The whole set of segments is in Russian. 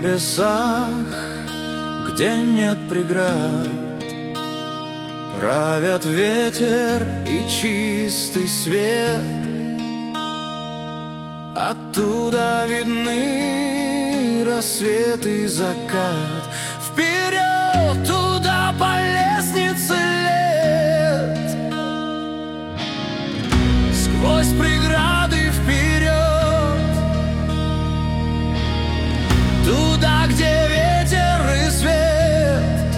небесах, где нет преград, правят ветер и чистый свет. Оттуда видны рассвет и закат. Вперед, туда по лестнице лет, сквозь преграды вперед, туда, где ветер и свет.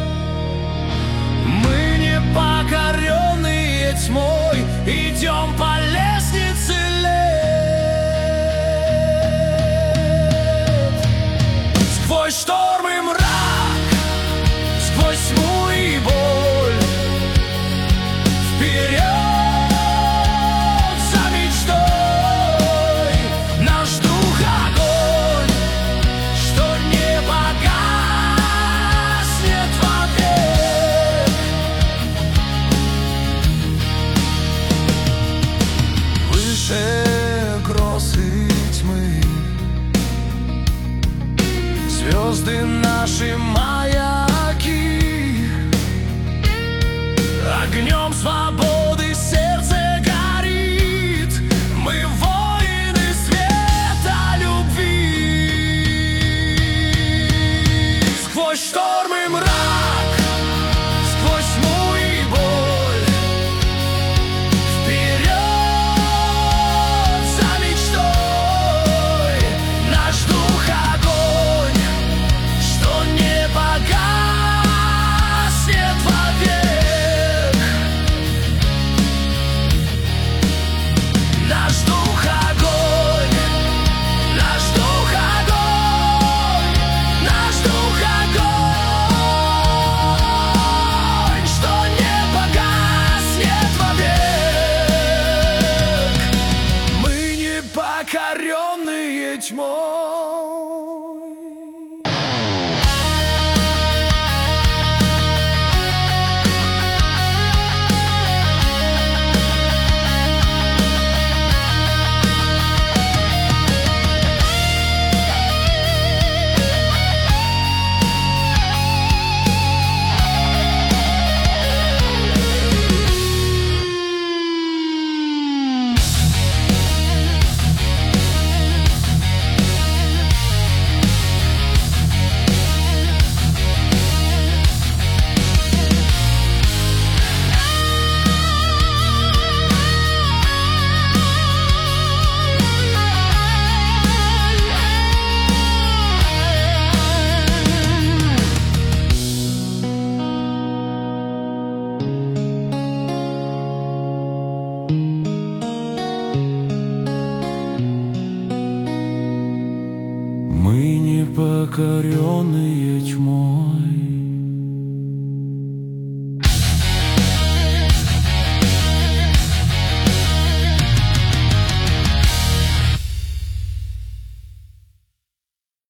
Мы не покоренные тьмой, идем по лестнице лет. Сквозь шторм и мрак, сквозь тьму и боль, вперед за мечтой. Наш дух огонь, что не погаснет вовек. Выше гроз и тьмы звезды наши маяки. Огнем свободы сердце горит. Мы воины света любви. Сквозь шторм и мрак, сквозь тьму и боль, вперед за мечтой. Наш дух огонь, что не погаснет вовек. Наш дух огонь, наш дух огонь, наш дух огонь, что не погаснет вовек. Мы не покоренные тьмой. Мы не покоренные тьмой.